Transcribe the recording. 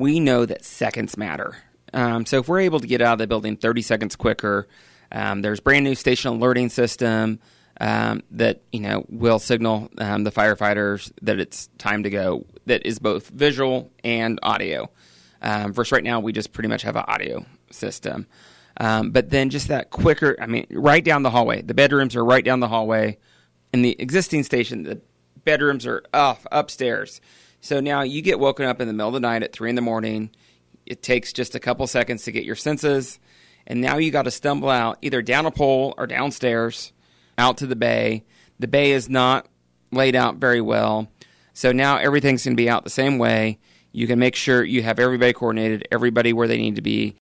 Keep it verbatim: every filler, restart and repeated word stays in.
we know that seconds matter. Um, so if we're able to get out of the building thirty seconds quicker, um, there's brand new station alerting system um, that, you know, will signal um, the firefighters that it's time to go, that is both visual and audio. Um, versus right now, we just pretty much have an audio system. Um, but then just that quicker, I mean, right down the hallway. The bedrooms are right down the hallway. In the existing station, the bedrooms are off upstairs. So now you get woken up in the middle of the night at three in the morning. It takes just a couple seconds to get your senses. And now you got to stumble out either down a pole or downstairs out to the bay. The bay is not laid out very well. So now everything's going to be out the same way. You can make sure you have everybody coordinated, everybody where they need to be.